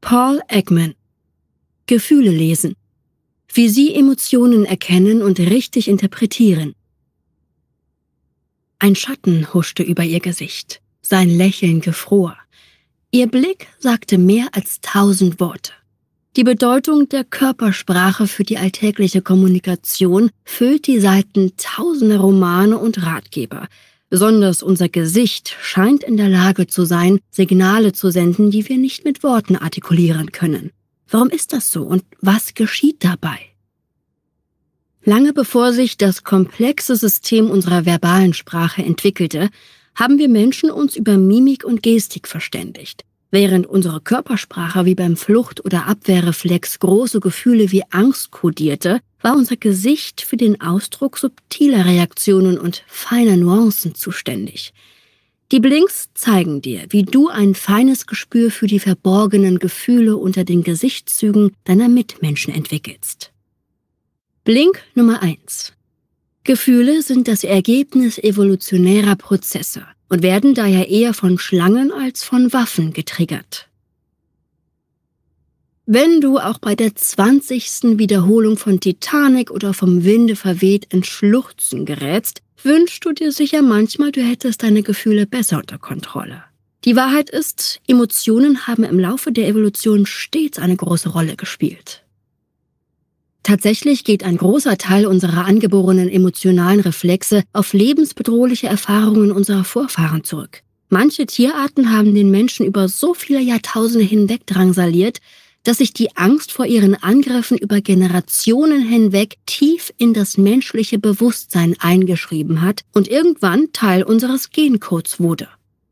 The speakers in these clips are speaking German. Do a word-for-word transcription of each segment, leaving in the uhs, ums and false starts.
Paul Ekman. Gefühle lesen. Wie Sie Emotionen erkennen und richtig interpretieren. Ein Schatten huschte über ihr Gesicht. Sein Lächeln gefror. Ihr Blick sagte mehr als tausend Worte. Die Bedeutung der Körpersprache für die alltägliche Kommunikation füllt die Seiten tausender Romane und Ratgeber. Besonders unser Gesicht scheint in der Lage zu sein, Signale zu senden, die wir nicht mit Worten artikulieren können. Warum ist das so und was geschieht dabei? Lange bevor sich das komplexe System unserer verbalen Sprache entwickelte, haben wir Menschen uns über Mimik und Gestik verständigt. Während unsere Körpersprache wie beim Flucht- oder Abwehrreflex große Gefühle wie Angst kodierte, war unser Gesicht für den Ausdruck subtiler Reaktionen und feiner Nuancen zuständig. Die Blinks zeigen dir, wie du ein feines Gespür für die verborgenen Gefühle unter den Gesichtszügen deiner Mitmenschen entwickelst. Blink Nummer eins. Gefühle sind das Ergebnis evolutionärer Prozesse und werden daher eher von Schlangen als von Waffen getriggert. Wenn du auch bei der zwanzigsten Wiederholung von Titanic oder vom Winde verweht ins Schluchzen gerätst, wünschst du dir sicher manchmal, du hättest deine Gefühle besser unter Kontrolle. Die Wahrheit ist, Emotionen haben im Laufe der Evolution stets eine große Rolle gespielt. Tatsächlich geht ein großer Teil unserer angeborenen emotionalen Reflexe auf lebensbedrohliche Erfahrungen unserer Vorfahren zurück. Manche Tierarten haben den Menschen über so viele Jahrtausende hinweg drangsaliert, dass sich die Angst vor ihren Angriffen über Generationen hinweg tief in das menschliche Bewusstsein eingeschrieben hat und irgendwann Teil unseres Gencodes wurde.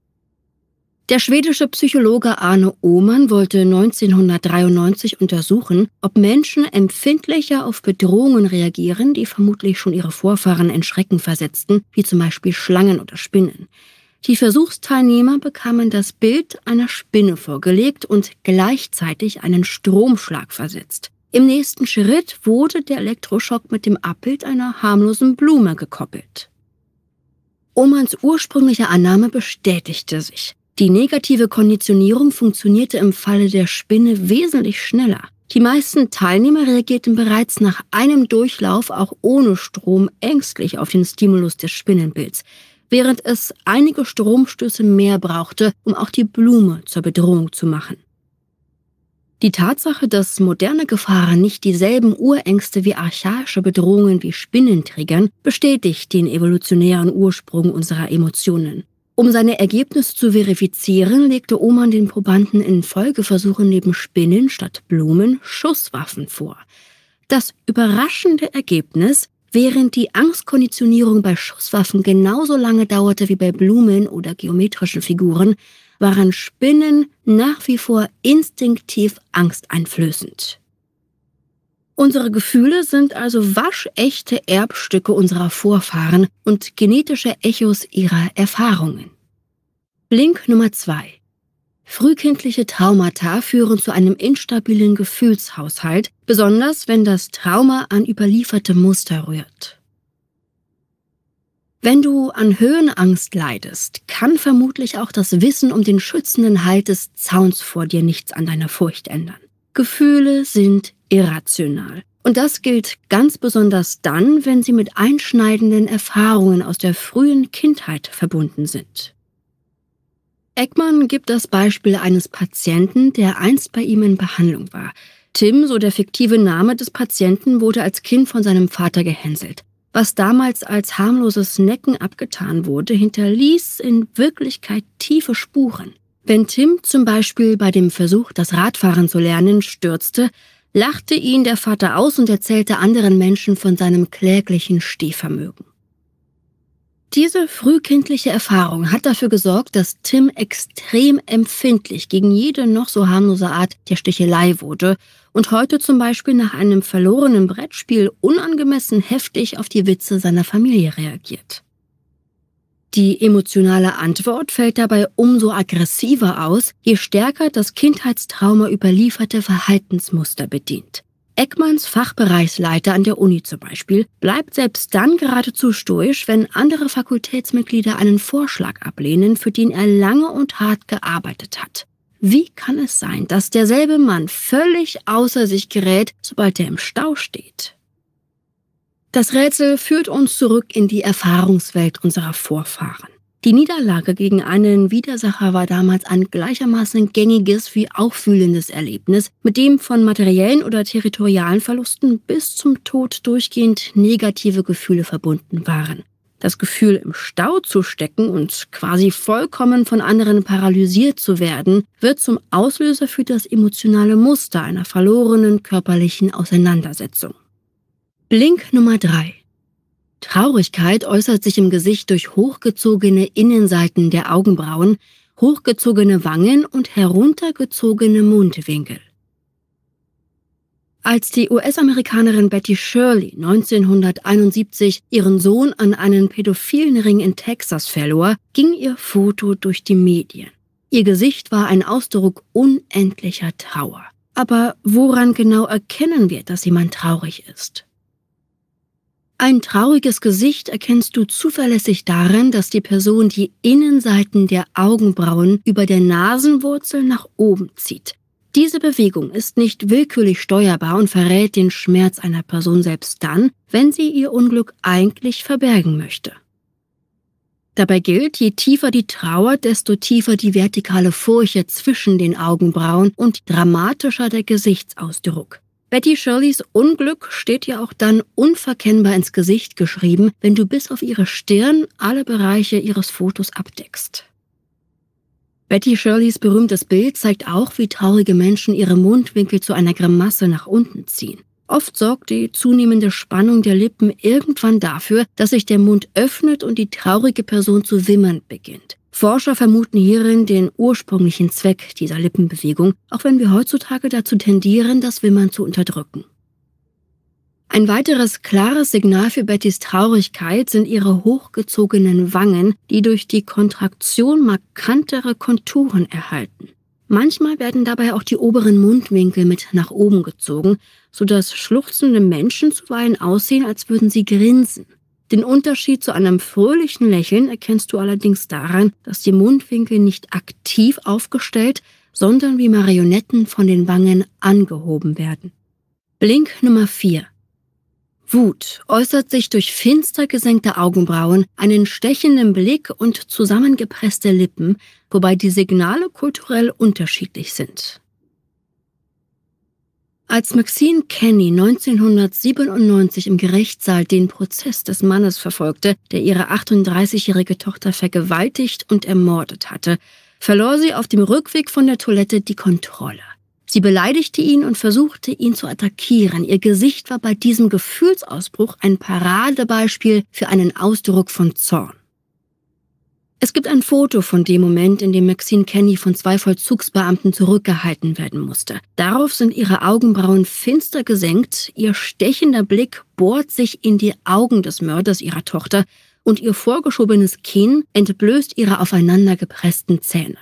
Der schwedische Psychologe Arne Ohmann wollte neunzehnhundertdreiundneunzig untersuchen, ob Menschen empfindlicher auf Bedrohungen reagieren, die vermutlich schon ihre Vorfahren in Schrecken versetzten, wie zum Beispiel Schlangen oder Spinnen. Die Versuchsteilnehmer bekamen das Bild einer Spinne vorgelegt und gleichzeitig einen Stromschlag versetzt. Im nächsten Schritt wurde der Elektroschock mit dem Abbild einer harmlosen Blume gekoppelt. Ohmanns ursprüngliche Annahme bestätigte sich. Die negative Konditionierung funktionierte im Falle der Spinne wesentlich schneller. Die meisten Teilnehmer reagierten bereits nach einem Durchlauf auch ohne Strom ängstlich auf den Stimulus des Spinnenbilds, während es einige Stromstöße mehr brauchte, um auch die Blume zur Bedrohung zu machen. Die Tatsache, dass moderne Gefahren nicht dieselben Urängste wie archaische Bedrohungen wie Spinnen triggern, bestätigt den evolutionären Ursprung unserer Emotionen. Um seine Ergebnisse zu verifizieren, legte Ohmann den Probanden in Folgeversuchen neben Spinnen statt Blumen Schusswaffen vor. Das überraschende Ergebnis: Während die Angstkonditionierung bei Schusswaffen genauso lange dauerte wie bei Blumen oder geometrischen Figuren, waren Spinnen nach wie vor instinktiv angsteinflößend. Unsere Gefühle sind also waschechte Erbstücke unserer Vorfahren und genetische Echos ihrer Erfahrungen. Blink Nummer zwei. Frühkindliche Traumata führen zu einem instabilen Gefühlshaushalt, besonders wenn das Trauma an überlieferte Muster rührt. Wenn du an Höhenangst leidest, kann vermutlich auch das Wissen um den schützenden Halt des Zauns vor dir nichts an deiner Furcht ändern. Gefühle sind irrational. Und das gilt ganz besonders dann, wenn sie mit einschneidenden Erfahrungen aus der frühen Kindheit verbunden sind. Ekman gibt das Beispiel eines Patienten, der einst bei ihm in Behandlung war. Tim, so der fiktive Name des Patienten, wurde als Kind von seinem Vater gehänselt. Was damals als harmloses Necken abgetan wurde, hinterließ in Wirklichkeit tiefe Spuren. Wenn Tim zum Beispiel bei dem Versuch, das Radfahren zu lernen, stürzte, lachte ihn der Vater aus und erzählte anderen Menschen von seinem kläglichen Stehvermögen. Diese frühkindliche Erfahrung hat dafür gesorgt, dass Tim extrem empfindlich gegen jede noch so harmlose Art der Stichelei wurde und heute zum Beispiel nach einem verlorenen Brettspiel unangemessen heftig auf die Witze seiner Familie reagiert. Die emotionale Antwort fällt dabei umso aggressiver aus, je stärker das Kindheitstrauma überlieferte Verhaltensmuster bedient. Ekmans Fachbereichsleiter an der Uni zum Beispiel bleibt selbst dann geradezu stoisch, wenn andere Fakultätsmitglieder einen Vorschlag ablehnen, für den er lange und hart gearbeitet hat. Wie kann es sein, dass derselbe Mann völlig außer sich gerät, sobald er im Stau steht? Das Rätsel führt uns zurück in die Erfahrungswelt unserer Vorfahren. Die Niederlage gegen einen Widersacher war damals ein gleichermaßen gängiges wie aufwühlendes Erlebnis, mit dem von materiellen oder territorialen Verlusten bis zum Tod durchgehend negative Gefühle verbunden waren. Das Gefühl, im Stau zu stecken und quasi vollkommen von anderen paralysiert zu werden, wird zum Auslöser für das emotionale Muster einer verlorenen körperlichen Auseinandersetzung. Blink Nummer drei. Traurigkeit äußert sich im Gesicht durch hochgezogene Innenseiten der Augenbrauen, hochgezogene Wangen und heruntergezogene Mundwinkel. Als die U S-Amerikanerin Betty Shirley neunzehnhunderteinundsiebzig ihren Sohn an einen pädophilen Ring in Texas verlor, ging ihr Foto durch die Medien. Ihr Gesicht war ein Ausdruck unendlicher Trauer. Aber woran genau erkennen wir, dass jemand traurig ist? Ein trauriges Gesicht erkennst du zuverlässig daran, dass die Person die Innenseiten der Augenbrauen über der Nasenwurzel nach oben zieht. Diese Bewegung ist nicht willkürlich steuerbar und verrät den Schmerz einer Person selbst dann, wenn sie ihr Unglück eigentlich verbergen möchte. Dabei gilt, je tiefer die Trauer, desto tiefer die vertikale Furche zwischen den Augenbrauen und dramatischer der Gesichtsausdruck. Betty Shirleys Unglück steht ihr auch dann unverkennbar ins Gesicht geschrieben, wenn du bis auf ihre Stirn alle Bereiche ihres Fotos abdeckst. Betty Shirleys berühmtes Bild zeigt auch, wie traurige Menschen ihre Mundwinkel zu einer Grimasse nach unten ziehen. Oft sorgt die zunehmende Spannung der Lippen irgendwann dafür, dass sich der Mund öffnet und die traurige Person zu wimmern beginnt. Forscher vermuten hierin den ursprünglichen Zweck dieser Lippenbewegung, auch wenn wir heutzutage dazu tendieren, das Wimmern zu unterdrücken. Ein weiteres klares Signal für Bettys Traurigkeit sind ihre hochgezogenen Wangen, die durch die Kontraktion markantere Konturen erhalten. Manchmal werden dabei auch die oberen Mundwinkel mit nach oben gezogen, sodass schluchzende Menschen zuweilen aussehen, als würden sie grinsen. Den Unterschied zu einem fröhlichen Lächeln erkennst du allerdings daran, dass die Mundwinkel nicht aktiv aufgestellt, sondern wie Marionetten von den Wangen angehoben werden. Blink Nummer vier. Wut äußert sich durch finster gesenkte Augenbrauen, einen stechenden Blick und zusammengepresste Lippen, wobei die Signale kulturell unterschiedlich sind. Als Maxine Kenny neunzehnhundertsiebenundneunzig im Gerichtssaal den Prozess des Mannes verfolgte, der ihre achtunddreißigjährige Tochter vergewaltigt und ermordet hatte, verlor sie auf dem Rückweg von der Toilette die Kontrolle. Sie beleidigte ihn und versuchte, ihn zu attackieren. Ihr Gesicht war bei diesem Gefühlsausbruch ein Paradebeispiel für einen Ausdruck von Zorn. Es gibt ein Foto von dem Moment, in dem Maxine Kenny von zwei Vollzugsbeamten zurückgehalten werden musste. Darauf sind ihre Augenbrauen finster gesenkt, ihr stechender Blick bohrt sich in die Augen des Mörders ihrer Tochter und ihr vorgeschobenes Kinn entblößt ihre aufeinander gepressten Zähne.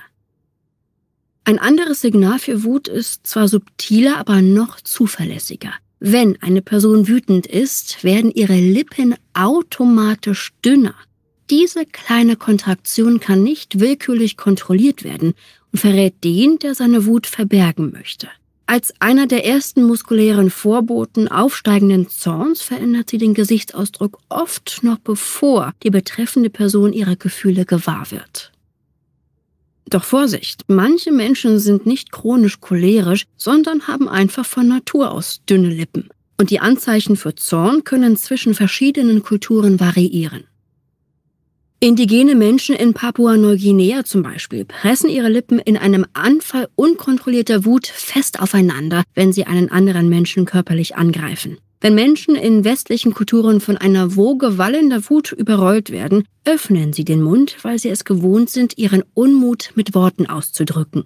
Ein anderes Signal für Wut ist zwar subtiler, aber noch zuverlässiger. Wenn eine Person wütend ist, werden ihre Lippen automatisch dünner. Diese kleine Kontraktion kann nicht willkürlich kontrolliert werden und verrät den, der seine Wut verbergen möchte. Als einer der ersten muskulären Vorboten aufsteigenden Zorns verändert sie den Gesichtsausdruck oft noch bevor die betreffende Person ihrer Gefühle gewahr wird. Doch Vorsicht, manche Menschen sind nicht chronisch cholerisch, sondern haben einfach von Natur aus dünne Lippen. Und die Anzeichen für Zorn können zwischen verschiedenen Kulturen variieren. Indigene Menschen in Papua-Neuguinea zum Beispiel pressen ihre Lippen in einem Anfall unkontrollierter Wut fest aufeinander, wenn sie einen anderen Menschen körperlich angreifen. Wenn Menschen in westlichen Kulturen von einer Woge wallender Wut überrollt werden, öffnen sie den Mund, weil sie es gewohnt sind, ihren Unmut mit Worten auszudrücken.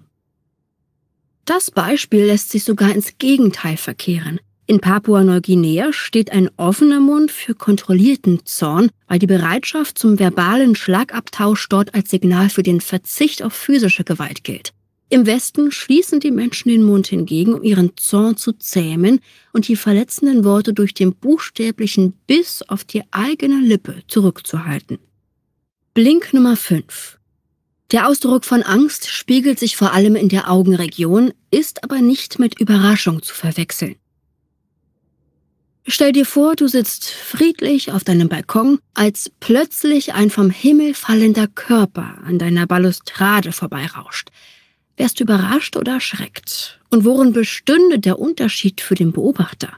Das Beispiel lässt sich sogar ins Gegenteil verkehren. In Papua-Neuguinea steht ein offener Mund für kontrollierten Zorn, weil die Bereitschaft zum verbalen Schlagabtausch dort als Signal für den Verzicht auf physische Gewalt gilt. Im Westen schließen die Menschen den Mund hingegen, um ihren Zorn zu zähmen und die verletzenden Worte durch den buchstäblichen Biss auf die eigene Lippe zurückzuhalten. Blink Nummer fünf. Der Ausdruck von Angst spiegelt sich vor allem in der Augenregion, ist aber nicht mit Überraschung zu verwechseln. Stell dir vor, du sitzt friedlich auf deinem Balkon, als plötzlich ein vom Himmel fallender Körper an deiner Balustrade vorbeirauscht. Wärst du überrascht oder erschreckt? Und worin bestünde der Unterschied für den Beobachter?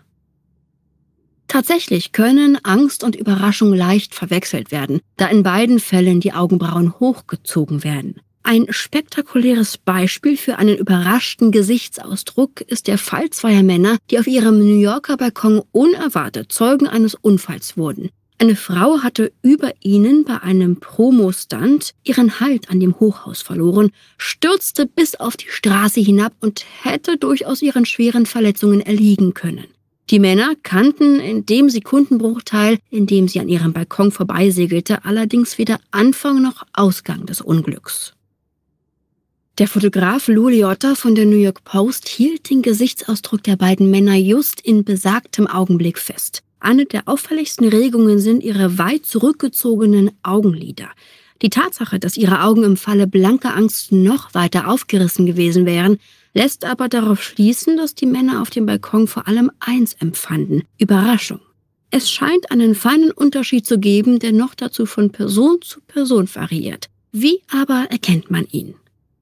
Tatsächlich können Angst und Überraschung leicht verwechselt werden, da in beiden Fällen die Augenbrauen hochgezogen werden. Ein spektakuläres Beispiel für einen überraschten Gesichtsausdruck ist der Fall zweier Männer, die auf ihrem New Yorker Balkon unerwartet Zeugen eines Unfalls wurden. Eine Frau hatte über ihnen bei einem Promo-Stunt ihren Halt an dem Hochhaus verloren, stürzte bis auf die Straße hinab und hätte durchaus ihren schweren Verletzungen erliegen können. Die Männer kannten in dem Sekundenbruchteil, in dem sie an ihrem Balkon vorbeisegelte, allerdings weder Anfang noch Ausgang des Unglücks. Der Fotograf Lou Liotta von der New York Post hielt den Gesichtsausdruck der beiden Männer just in besagtem Augenblick fest. Eine der auffälligsten Regungen sind ihre weit zurückgezogenen Augenlider. Die Tatsache, dass ihre Augen im Falle blanker Angst noch weiter aufgerissen gewesen wären, lässt aber darauf schließen, dass die Männer auf dem Balkon vor allem eins empfanden: Überraschung. Es scheint einen feinen Unterschied zu geben, der noch dazu von Person zu Person variiert. Wie aber erkennt man ihn?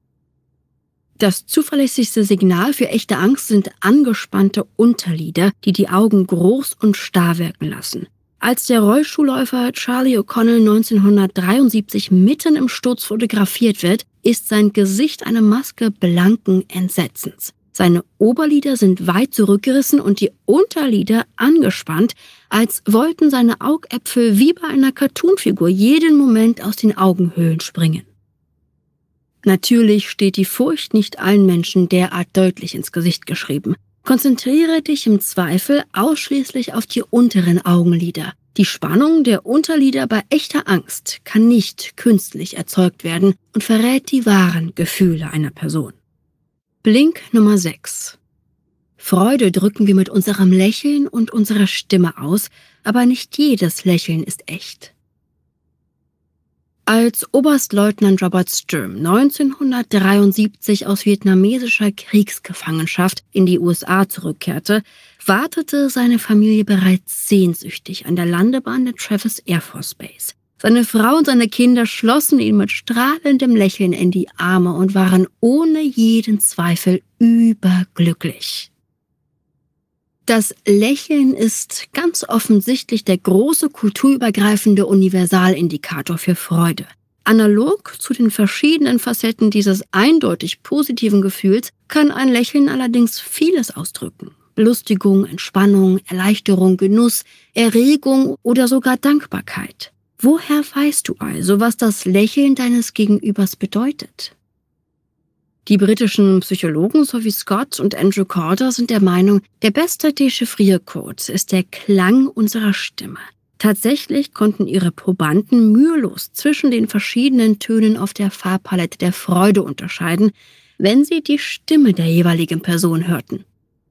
Das zuverlässigste Signal für echte Angst sind angespannte Unterlider, die die Augen groß und starr wirken lassen. Als der Rollstuhlläufer Charlie O'Connell neunzehnhundertdreiundsiebzig mitten im Sturz fotografiert wird, ist sein Gesicht eine Maske blanken Entsetzens. Seine Oberlider sind weit zurückgerissen und die Unterlider angespannt, als wollten seine Augäpfel wie bei einer Cartoonfigur jeden Moment aus den Augenhöhlen springen. Natürlich steht die Furcht nicht allen Menschen derart deutlich ins Gesicht geschrieben. Konzentriere dich im Zweifel ausschließlich auf die unteren Augenlider. Die Spannung der Unterlider bei echter Angst kann nicht künstlich erzeugt werden und verrät die wahren Gefühle einer Person. Blink Nummer sechs. Freude drücken wir mit unserem Lächeln und unserer Stimme aus, aber nicht jedes Lächeln ist echt. Als Oberstleutnant Robert Sturm neunzehnhundertdreiundsiebzig aus vietnamesischer Kriegsgefangenschaft in die U S A zurückkehrte, wartete seine Familie bereits sehnsüchtig an der Landebahn der Travis Air Force Base. Seine Frau und seine Kinder schlossen ihn mit strahlendem Lächeln in die Arme und waren ohne jeden Zweifel überglücklich. Das Lächeln ist ganz offensichtlich der große kulturübergreifende Universalindikator für Freude. Analog zu den verschiedenen Facetten dieses eindeutig positiven Gefühls kann ein Lächeln allerdings vieles ausdrücken. Belustigung, Entspannung, Erleichterung, Genuss, Erregung oder sogar Dankbarkeit. Woher weißt du also, was das Lächeln deines Gegenübers bedeutet? Die britischen Psychologen Sophie Scott und Andrew Corder sind der Meinung, der beste Dechiffriercode ist der Klang unserer Stimme. Tatsächlich konnten ihre Probanden mühelos zwischen den verschiedenen Tönen auf der Farbpalette der Freude unterscheiden, wenn sie die Stimme der jeweiligen Person hörten.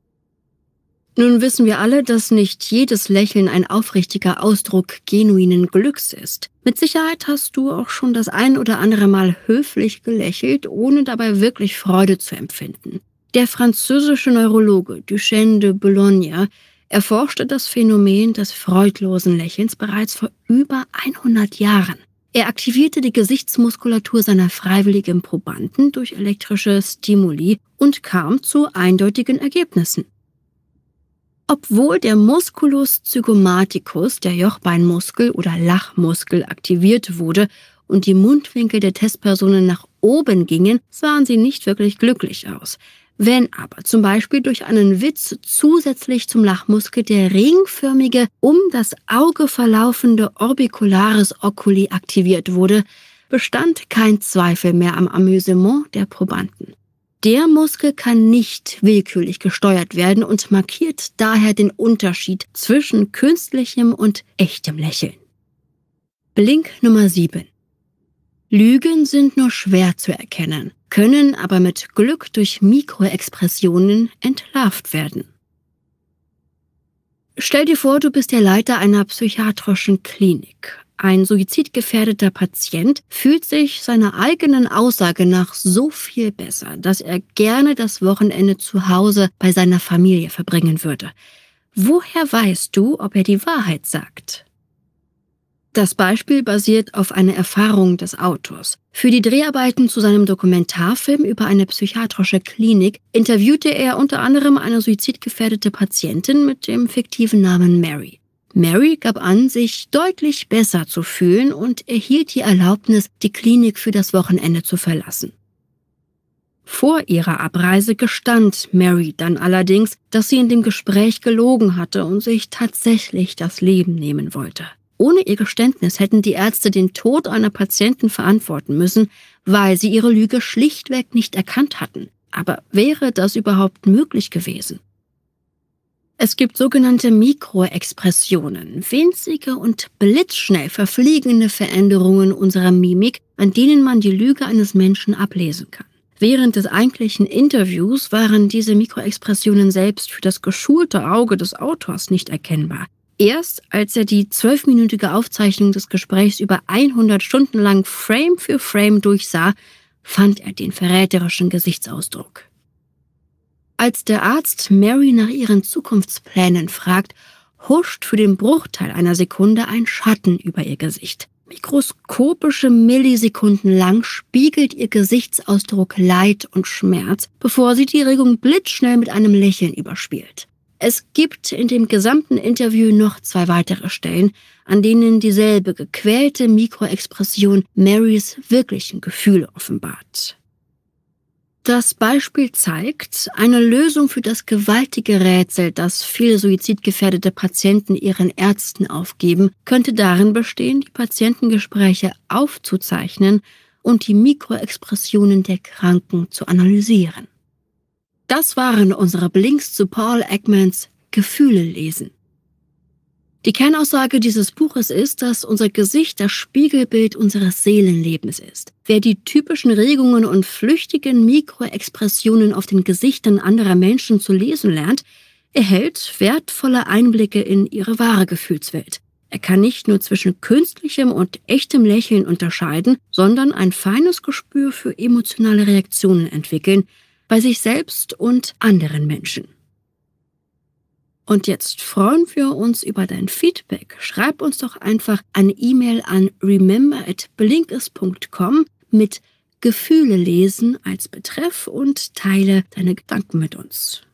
Nun wissen wir alle, dass nicht jedes Lächeln ein aufrichtiger Ausdruck genuinen Glücks ist. Mit Sicherheit hast du auch schon das ein oder andere Mal höflich gelächelt, ohne dabei wirklich Freude zu empfinden. Der französische Neurologe Duchesne de Boulogne erforschte das Phänomen des freudlosen Lächelns bereits vor über hundert Jahren. Er aktivierte die Gesichtsmuskulatur seiner freiwilligen Probanden durch elektrische Stimuli und kam zu eindeutigen Ergebnissen. Obwohl der Musculus zygomaticus, der Jochbeinmuskel oder Lachmuskel, aktiviert wurde und die Mundwinkel der Testpersonen nach oben gingen, sahen sie nicht wirklich glücklich aus. Wenn aber zum Beispiel durch einen Witz zusätzlich zum Lachmuskel der ringförmige, um das Auge verlaufende Orbicularis oculi aktiviert wurde, bestand kein Zweifel mehr am Amüsement der Probanden. Der Muskel kann nicht willkürlich gesteuert werden und markiert daher den Unterschied zwischen künstlichem und echtem Lächeln. Blink Nummer sieben. Lügen sind nur schwer zu erkennen, können aber mit Glück durch Mikroexpressionen entlarvt werden. Stell dir vor, du bist der Leiter einer psychiatrischen Klinik. Ein suizidgefährdeter Patient fühlt sich seiner eigenen Aussage nach so viel besser, dass er gerne das Wochenende zu Hause bei seiner Familie verbringen würde. Woher weißt du, ob er die Wahrheit sagt? Das Beispiel basiert auf einer Erfahrung des Autors. Für die Dreharbeiten zu seinem Dokumentarfilm über eine psychiatrische Klinik interviewte er unter anderem eine suizidgefährdete Patientin mit dem fiktiven Namen Mary. Mary gab an, sich deutlich besser zu fühlen und erhielt die Erlaubnis, die Klinik für das Wochenende zu verlassen. Vor ihrer Abreise gestand Mary dann allerdings, dass sie in dem Gespräch gelogen hatte und sich tatsächlich das Leben nehmen wollte. Ohne ihr Geständnis hätten die Ärzte den Tod einer Patientin verantworten müssen, weil sie ihre Lüge schlichtweg nicht erkannt hatten. Aber wäre das überhaupt möglich gewesen? Es gibt sogenannte Mikroexpressionen, winzige und blitzschnell verfliegende Veränderungen unserer Mimik, an denen man die Lüge eines Menschen ablesen kann. Während des eigentlichen Interviews waren diese Mikroexpressionen selbst für das geschulte Auge des Autors nicht erkennbar. Erst als er die zwölfminütige Aufzeichnung des Gesprächs über hundert Stunden lang Frame für Frame durchsah, fand er den verräterischen Gesichtsausdruck. Als der Arzt Mary nach ihren Zukunftsplänen fragt, huscht für den Bruchteil einer Sekunde ein Schatten über ihr Gesicht. Mikroskopische Millisekunden lang spiegelt ihr Gesichtsausdruck Leid und Schmerz, bevor sie die Regung blitzschnell mit einem Lächeln überspielt. Es gibt in dem gesamten Interview noch zwei weitere Stellen, an denen dieselbe gequälte Mikroexpression Marys wirklichen Gefühle offenbart. Das Beispiel zeigt, eine Lösung für das gewaltige Rätsel, das viele suizidgefährdete Patienten ihren Ärzten aufgeben, könnte darin bestehen, die Patientengespräche aufzuzeichnen und die Mikroexpressionen der Kranken zu analysieren. Das waren unsere Blinks zu Paul Ekmans Gefühle lesen. Die Kernaussage dieses Buches ist, dass unser Gesicht das Spiegelbild unseres Seelenlebens ist. Wer die typischen Regungen und flüchtigen Mikroexpressionen auf den Gesichtern anderer Menschen zu lesen lernt, erhält wertvolle Einblicke in ihre wahre Gefühlswelt. Er kann nicht nur zwischen künstlichem und echtem Lächeln unterscheiden, sondern ein feines Gespür für emotionale Reaktionen entwickeln, bei sich selbst und anderen Menschen. Und jetzt freuen wir uns über dein Feedback. Schreib uns doch einfach eine E-Mail an remember at blinkist punkt com mit Gefühle lesen als Betreff und teile deine Gedanken mit uns.